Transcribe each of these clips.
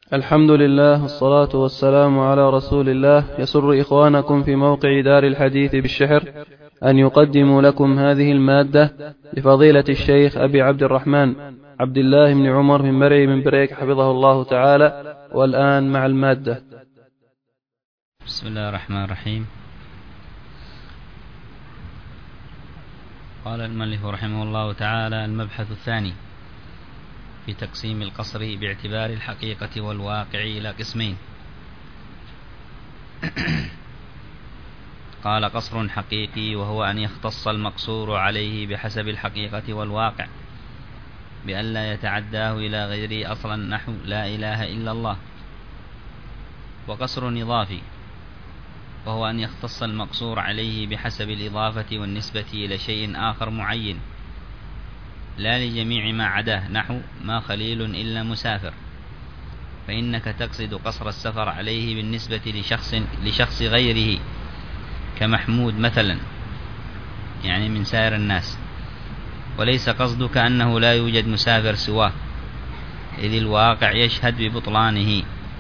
الحمد لله والصلاة والسلام على رسول الله. يسر إخوانكم في موقع دار الحديث بالشحر أن يقدموا لكم هذه المادة لفضيلة الشيخ أبي عبد الرحمن عبد الله بن عمر بن مرعي بن بريك حفظه الله تعالى. والآن مع المادة. بسم الله الرحمن الرحيم. قال المؤلف رحمه الله تعالى: المبحث الثاني في تقسيم القصر باعتبار الحقيقة والواقع إلى قسمين. قال: قصر حقيقي، وهو أن يختص المقصور عليه بحسب الحقيقة والواقع بأن لا يتعداه إلى غيره أصلا، نحو لا إله إلا الله. وقصر إضافي، وهو أن يختص المقصور عليه بحسب الإضافة والنسبة إلى شيء آخر معين لا لجميع ما عداه، نحو ما خليل إلا مسافر، فإنك تقصد قصر السفر عليه بالنسبة لشخص غيره كمحمود مثلا، يعني من سائر الناس، وليس قصدك أنه لا يوجد مسافر سواه، إذ الواقع يشهد ببطلانه.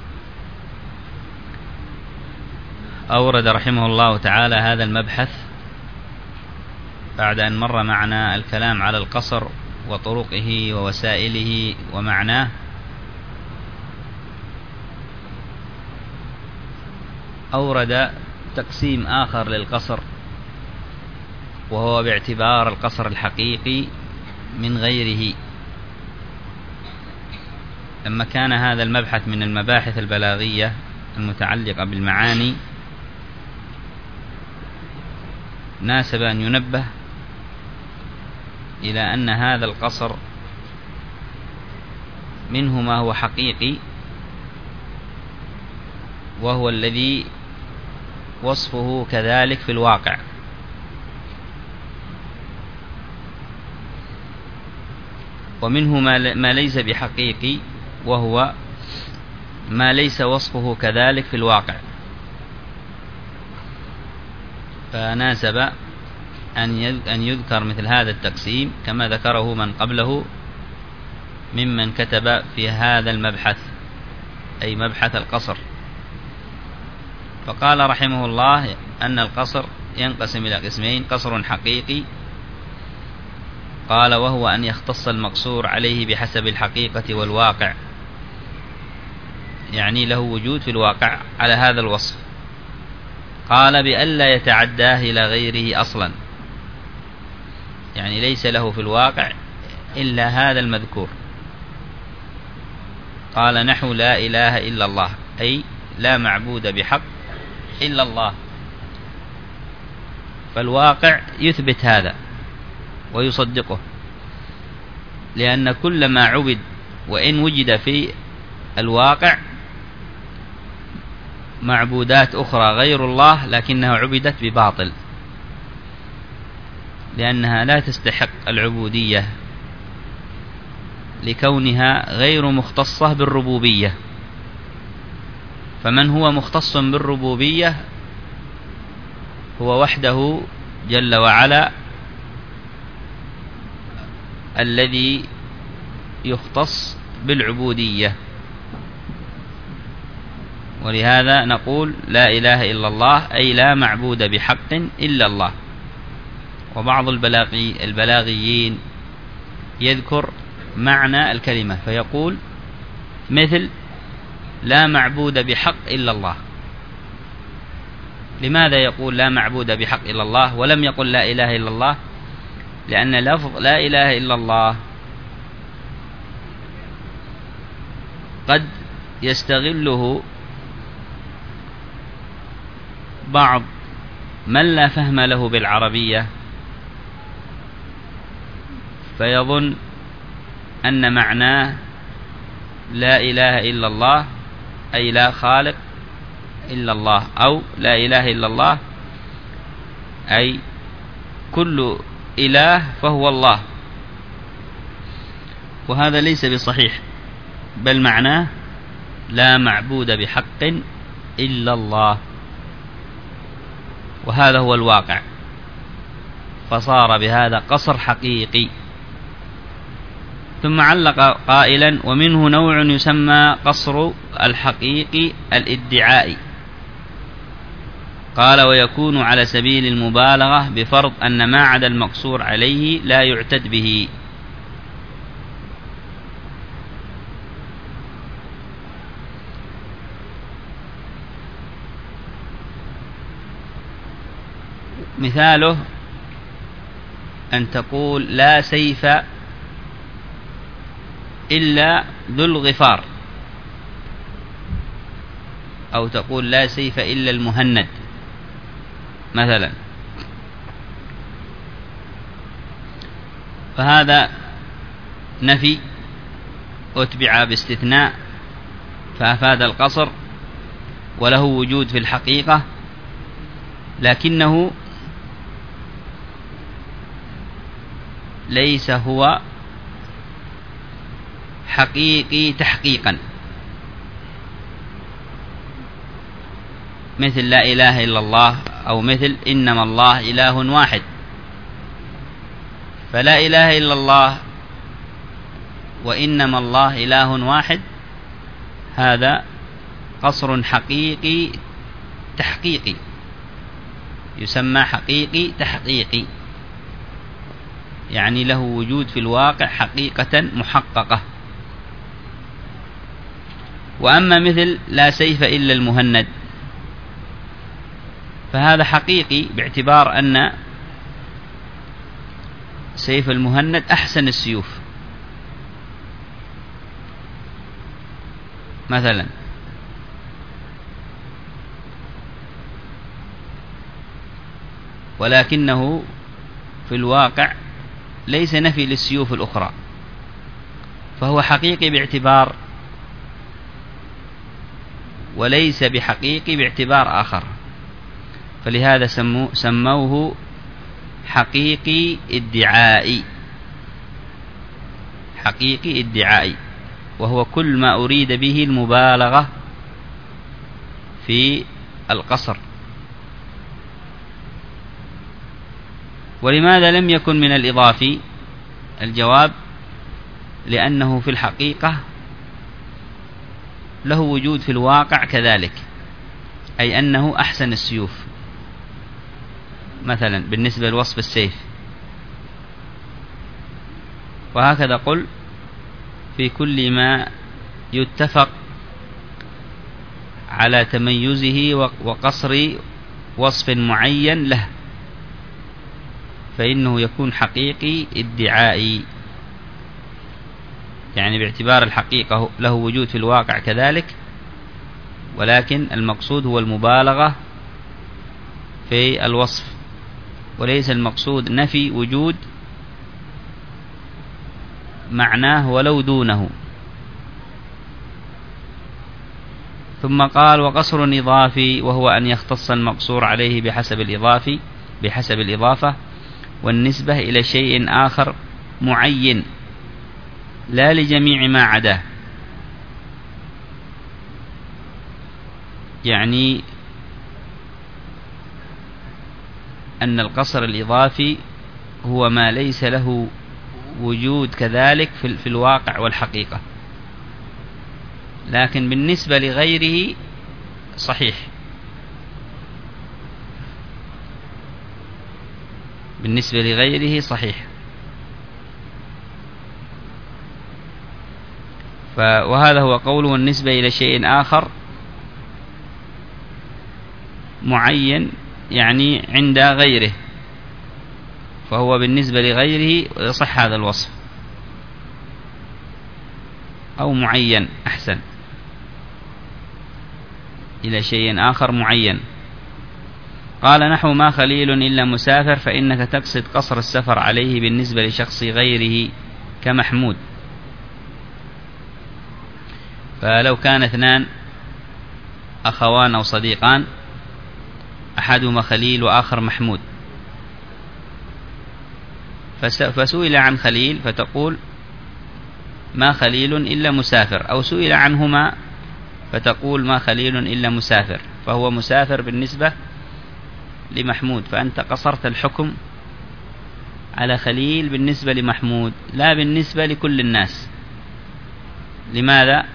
أورد رحمه الله تعالى هذا المبحث بعد أن مر معنا الكلام على القصر وطرقه ووسائله ومعناه، أورد تقسيم آخر للقصر، وهو باعتبار القصر الحقيقي من غيره. لما كان هذا المبحث من المباحث البلاغية المتعلقة بالمعاني، ناسب أن ينبه إلى أن هذا القصر منه ما هو حقيقي، وهو الذي وصفه كذلك في الواقع، ومنه ما ليس بحقيقي، وهو ما ليس وصفه كذلك في الواقع. فناسب أن يذكر مثل هذا التقسيم كما ذكره من قبله ممن كتب في هذا المبحث، أي مبحث القصر. فقال رحمه الله أن القصر ينقسم إلى قسمين: قصر حقيقي، قال وهو أن يختص المقصور عليه بحسب الحقيقة والواقع، يعني له وجود في الواقع على هذا الوصف. قال بألا يتعداه إلى غيره أصلا، يعني ليس له في الواقع إلا هذا المذكور. قال نحو لا إله إلا الله، أي لا معبود بحق إلا الله. فالواقع يثبت هذا ويصدقه، لأن كل ما عبد وإن وجد في الواقع معبودات أخرى غير الله لكنها عبدت بباطل، لأنها لا تستحق العبودية لكونها غير مختصة بالربوبية. فمن هو مختص بالربوبية هو وحده جل وعلا الذي يختص بالعبودية. ولهذا نقول لا إله إلا الله، أي لا معبود بحق إلا الله. وبعض البلاغيين يذكر معنى الكلمة فيقول مثل لا معبود بحق إلا الله. لماذا يقول لا معبود بحق إلا الله ولم يقل لا إله إلا الله؟ لأن لفظ لا إله إلا الله قد يستغله بعض من لا فهم له بالعربية، فيظن أن معناه لا إله إلا الله أي لا خالق إلا الله، أو لا إله إلا الله أي كل إله فهو الله. وهذا ليس بصحيح، بل معناه لا معبود بحق إلا الله، وهذا هو الواقع. فصار بهذا قصر حقيقي. ثم علق قائلا: ومنه نوع يسمى قصر الحقيقي الادعائي. قال: ويكون على سبيل المبالغة بفرض أن ما عدا المقصور عليه لا يعتد به. مثاله أن تقول: لا سيف إلا ذو الغفار، أو تقول: لا سيف إلا المهند مثلا. فهذا نفي أتبع باستثناء فأفاد القصر، وله وجود في الحقيقة، لكنه ليس هو حقيقي تحقيقا، مثل لا إله إلا الله، أو مثل إنما الله إله واحد. فلا إله إلا الله وإنما الله إله واحد هذا قصر حقيقي تحقيقي، يسمى حقيقي تحقيقي، يعني له وجود في الواقع حقيقة محققة. وأما مثل لا سيف إلا المهند فهذا حقيقي باعتبار أن سيف المهند أحسن السيوف مثلا. ولكنه في الواقع ليس نفي للسيوف الأخرى، فهو حقيقي باعتبار وليس بحقيقي باعتبار آخر، فلهذا سموه حقيقي ادعائي. حقيقي ادعائي، وهو كل ما أريد به المبالغة في القصر. ولماذا لم يكن من الإضافي؟ الجواب: لأنه في الحقيقة له وجود في الواقع كذلك، أي أنه أحسن السيوف مثلا بالنسبة لوصف السيف. وهكذا قل في كل ما يتفق على تميزه وقصر وصف معين له، فإنه يكون حقيقي ادعائي، يعني باعتبار الحقيقة له وجود في الواقع كذلك، ولكن المقصود هو المبالغة في الوصف، وليس المقصود نفي وجود معناه ولو دونه. ثم قال: وقصر إضافي وهو أن يختص المقصور عليه بحسب الإضافة والنسبة إلى شيء آخر معين لا لجميع ما عداه. يعني أن القصر الإضافي هو ما ليس له وجود كذلك في الواقع والحقيقة، لكن بالنسبة لغيره صحيح. بالنسبة لغيره صحيح. وهذا هو قوله: النسبة إلى شيء آخر معين، يعني عند غيره، فهو بالنسبة لغيره يصح هذا الوصف، أو معين أحسن، إلى شيء آخر معين. قال: نحو ما خليل إلا مسافر، فإنك تقصد قصر السفر عليه بالنسبة لشخص غيره كمحمود. فلو كان اثنان أخوان أو صديقان، أحدهما خليل وآخر محمود، فسئل عن خليل فتقول: ما خليل إلا مسافر، أو سئل عنهما فتقول: ما خليل إلا مسافر، فهو مسافر بالنسبة لمحمود، فأنت قصرت الحكم على خليل بالنسبة لمحمود لا بالنسبة لكل الناس. لماذا؟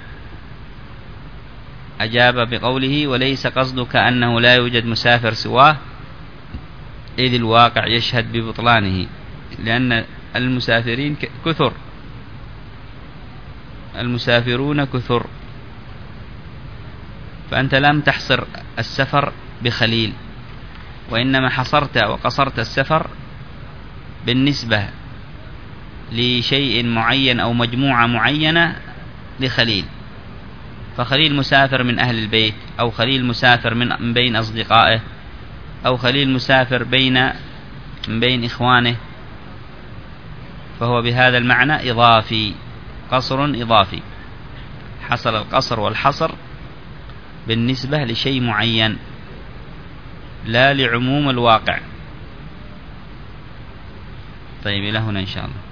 أجاب بقوله: وليس قصدك أنه لا يوجد مسافر سواه، إذ الواقع يشهد ببطلانه، لأن المسافرين كثر، المسافرون كثر، فأنت لم تحصر السفر بخليل، وإنما حصرت وقصرت السفر بالنسبة لشيء معين أو مجموعة معينة لخليل. فخليل مسافر من أهل البيت، أو خليل مسافر من بين أصدقائه، أو خليل مسافر من بين إخوانه، فهو بهذا المعنى إضافي، قصر إضافي. حصل القصر والحصر بالنسبة لشيء معين لا لعموم الواقع. طيب إلى هنا إن شاء الله.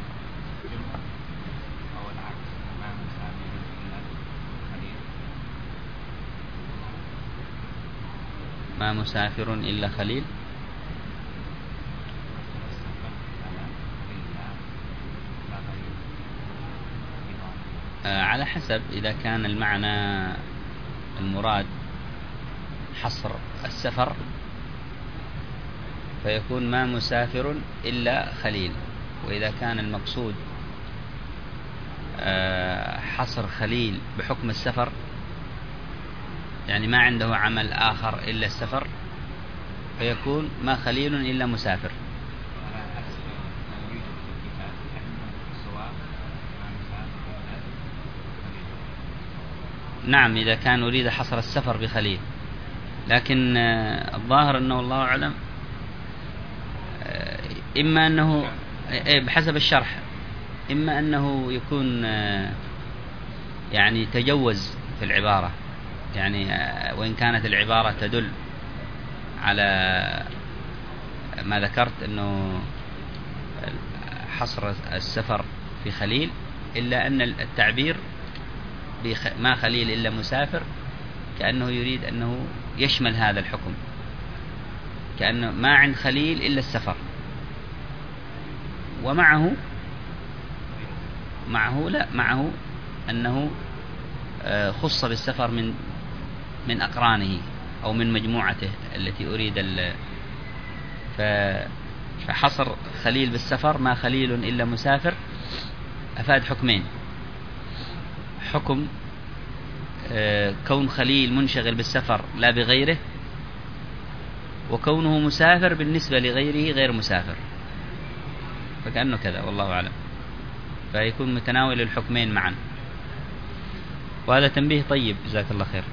ما مسافر إلا خليل. على حسب، إذا كان المعنى المراد حصر السفر فيكون ما مسافر إلا خليل، وإذا كان المقصود حصر خليل بحكم السفر، يعني ما عنده عمل آخر إلا السفر، فيكون ما خليل إلا مسافر. نعم، إذا كان أريد حصر السفر بخليل، لكن الظاهر أنه الله أعلم إما أنه بحسب الشرح، إما أنه يكون يعني تجوز في العبارة، يعني وإن كانت العبارة تدل على ما ذكرت أنه حصر السفر في خليل، إلا أن التعبير ما خليل إلا مسافر كأنه يريد أنه يشمل هذا الحكم، كأنه ما عند خليل إلا السفر، ومعه معه أنه خص بالسفر من أقرانه أو من مجموعته التي أريد فحصر خليل بالسفر ما خليل إلا مسافر أفاد حكمين: حكم كون خليل منشغل بالسفر لا بغيره، وكونه مسافر بالنسبة لغيره غير مسافر، فكأنه كذا والله أعلم، فيكون متناول الحكمين معا. وهذا تنبيه طيب، جزاك الله خير.